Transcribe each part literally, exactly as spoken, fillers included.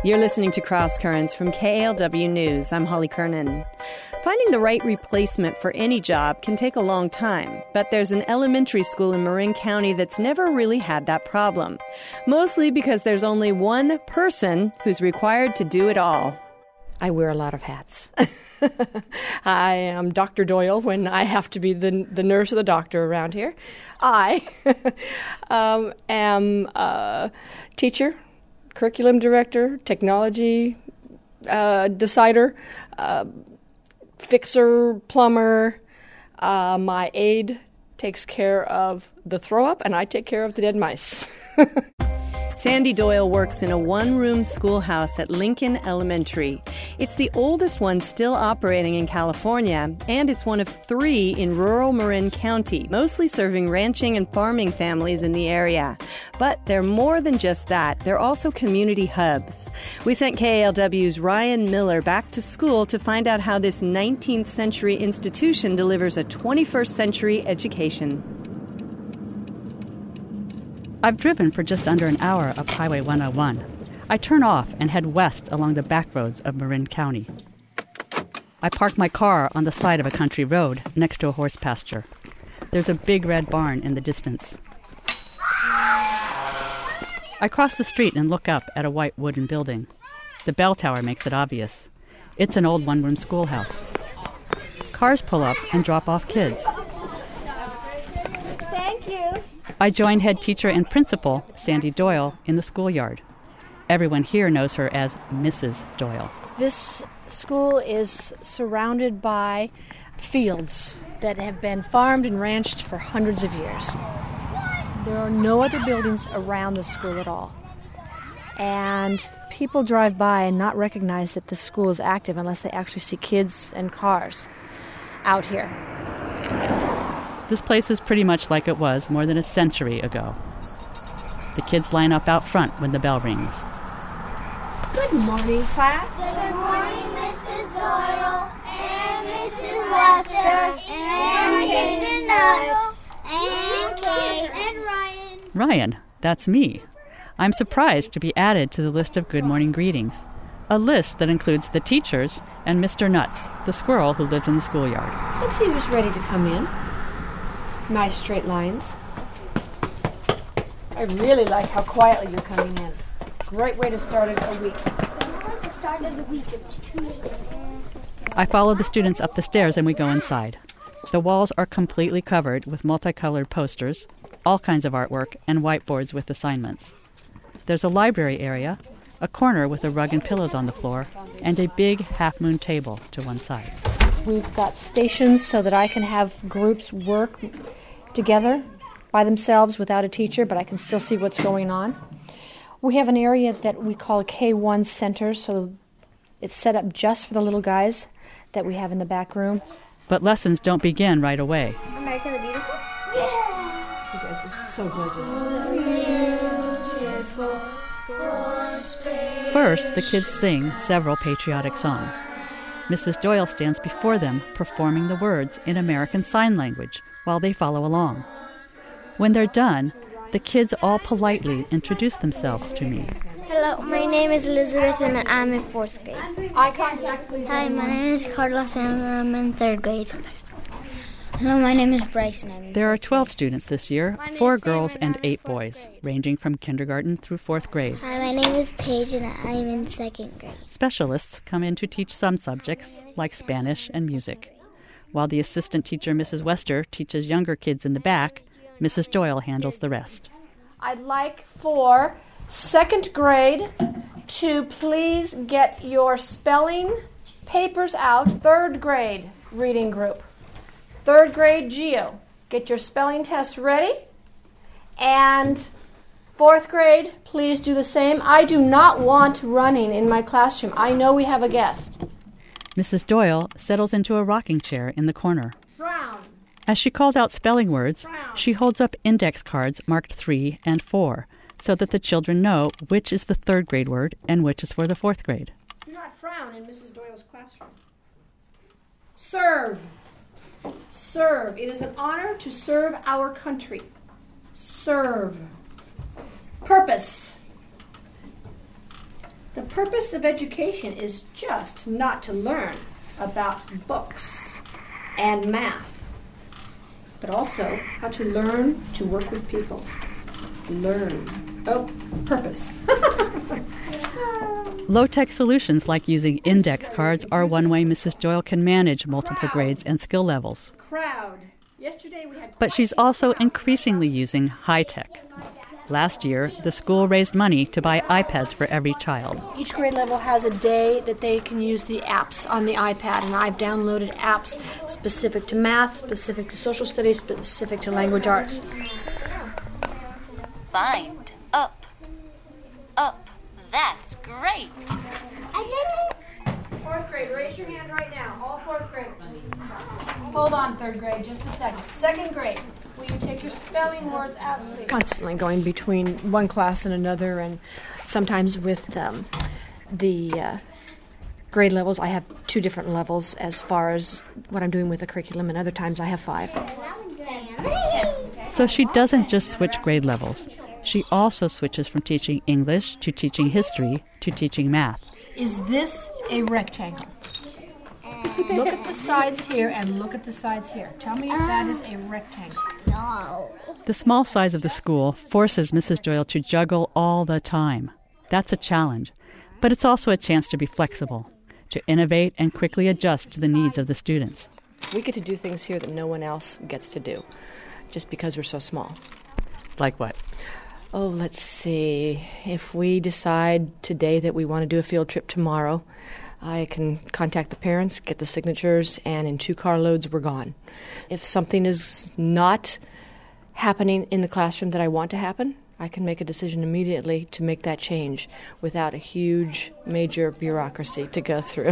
You're listening to Cross Currents from K A L W News. I'm Holly Kernan. Finding the right replacement for any job can take a long time, but there's an elementary school in Marin County that's never really had that problem. Mostly because there's only one person who's required to do it all. I wear a lot of hats. I am Doctor Doyle when I have to be the the nurse or the doctor around here. I um, am a teacher, curriculum director, technology uh, decider, uh, fixer, plumber. Uh, my aide takes care of the throw-up, and I take care of the dead mice. Sandy Doyle works in a one-room schoolhouse at Lincoln Elementary. It's the oldest one still operating in California, and it's one of three in rural Marin County, mostly serving ranching and farming families in the area. But they're more than just that. They're also community hubs. We sent K A L W's Ryan Miller back to school to find out how this nineteenth century institution delivers a twenty-first century education. I've driven for just under an hour up Highway one oh one. I turn off and head west along the back roads of Marin County. I park my car on the side of a country road next to a horse pasture. There's a big red barn in the distance. I cross the street and look up at a white wooden building. The bell tower makes it obvious. It's an old one-room schoolhouse. Cars pull up and drop off kids. Thank you. I join head teacher and principal, Sandy Doyle, in the schoolyard. Everyone here knows her as Missus Doyle. This school is surrounded by fields that have been farmed and ranched for hundreds of years. There are no other buildings around the school at all. And people drive by and not recognize that the school is active unless they actually see kids and cars out here. This place is pretty much like it was more than a century ago. The kids line up out front when the bell rings. Good morning, class. Good morning, Missus Doyle, and Missus Lester, and Missus Nuts, and Kate, and Ryan. Ryan, that's me. I'm surprised to be added to the list of good morning greetings, a list that includes the teachers and Mister Nuts, the squirrel who lives in the schoolyard. Let's see who's ready to come in. Nice straight lines. I really like how quietly you're coming in. Great way to start a week. The start of the week, it's Tuesday. I follow the students up the stairs and we go inside. The walls are completely covered with multicolored posters, all kinds of artwork, and whiteboards with assignments. There's a library area, a corner with a rug and pillows on the floor, and a big half-moon table to one side. We've got stations so that I can have groups work together by themselves without a teacher, but I can still see what's going on. We have an area that we call K one Center, so it's set up just for the little guys that we have in the back room. But lessons don't begin right away. America the Beautiful? Yeah! You guys, this is so gorgeous. Beautiful for space. First, the kids sing several patriotic songs. Missus Doyle stands before them, performing the words in American Sign Language while they follow along. When they're done, the kids all politely introduce themselves to me. Hello, my name is Elizabeth and I'm in fourth grade. Eye contact, please. Hi, my name is Carlos and I'm in third grade. Hello, my name is Bryce and I'm in There are twelve students this year, four girls and eight boys, ranging from kindergarten through fourth grade. Hi, my name is Paige and I'm in second grade. Specialists come in to teach some subjects, like Spanish and music. While the assistant teacher, Missus Wester, teaches younger kids in the back, Missus Doyle handles the rest. I'd like for second grade to please get your spelling papers out. Third grade reading group. Third grade geo. Get your spelling test ready. And fourth grade, please do the same. I do not want running in my classroom. I know we have a guest. Missus Doyle settles into a rocking chair in the corner. Frown. As she calls out spelling words, she holds up index cards marked three and four, so that the children know which is the third grade word and which is for the fourth grade. Do not frown in Missus Doyle's classroom. Serve. Serve. It is an honor to serve our country. Serve. Purpose. The purpose of education is just not to learn about books and math, but also how to learn to work with people. Learn. Oh, purpose. Low-tech solutions like using index cards are one way Missus Doyle can manage multiple grades and skill levels. Crowd. Yesterday we had But she's also increasingly using high-tech. Last year, the school raised money to buy iPads for every child. Each grade level has a day that they can use the apps on the iPad, and I've downloaded apps specific to math, specific to social studies, specific to language arts. Find up. Up. That's great. I did it. Fourth grade, raise your hand right now, all fourth graders. Hold on, third grade, just a second. Second grade, will you take your spelling words out, please? Constantly going between one class and another, and sometimes with um, the uh, grade levels, I have two different levels as far as what I'm doing with the curriculum, and other times I have five. So she doesn't just switch grade levels. She also switches from teaching English to teaching history to teaching math. Is this a rectangle? Look at the sides here and look at the sides here. Tell me if that is a rectangle. No. The small size of the school forces Missus Doyle to juggle all the time. That's a challenge, but it's also a chance to be flexible, to innovate and quickly adjust to the needs of the students. We get to do things here that no one else gets to do, just because we're so small. Like what? Oh, let's see. If we decide today that we want to do a field trip tomorrow, I can contact the parents, get the signatures, and in two carloads, we're gone. If something is not happening in the classroom that I want to happen, I can make a decision immediately to make that change without a huge, major bureaucracy to go through.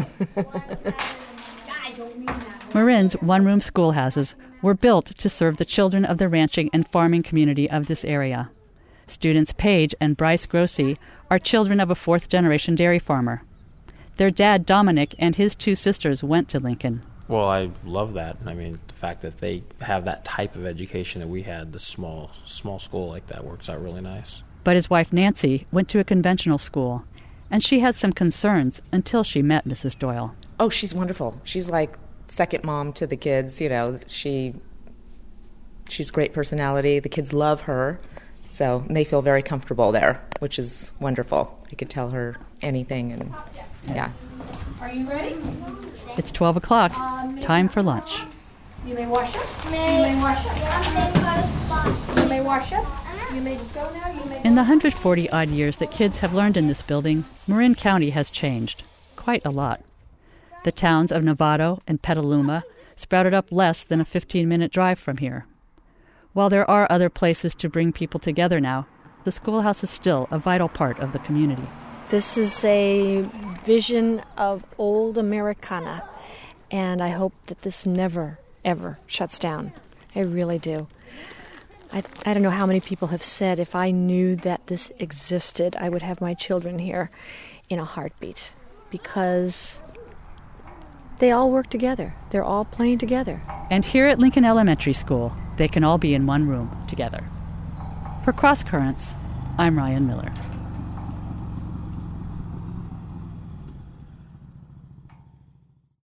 Marin's one-room schoolhouses were built to serve the children of the ranching and farming community of this area. Students Paige and Bryce Grossi are children of a fourth-generation dairy farmer. Their dad, Dominic, and his two sisters went to Lincoln. Well, I love that. I mean, the fact that they have that type of education that we had, the small small school like that, works out really nice. But his wife, Nancy, went to a conventional school, and she had some concerns until she met Missus Doyle. Oh, she's wonderful. She's like second mom to the kids. You know, she she's great personality. The kids love her. So they feel very comfortable there, which is wonderful. I could tell her anything, and yeah. Are you ready? It's twelve o'clock. Time for lunch. You may wash up. You may wash up. You may wash up. You may go now. You may. In the one hundred forty odd years that kids have learned in this building, Marin County has changed quite a lot. The towns of Novato and Petaluma sprouted up less than a fifteen-minute drive from here. While there are other places to bring people together now, the schoolhouse is still a vital part of the community. This is a vision of old Americana, and I hope that this never, ever shuts down. I really do. I, I don't know how many people have said if I knew that this existed, I would have my children here in a heartbeat, because they all work together. They're all playing together. And here at Lincoln Elementary School, they can all be in one room together. For Cross Currents, I'm Ryan Miller.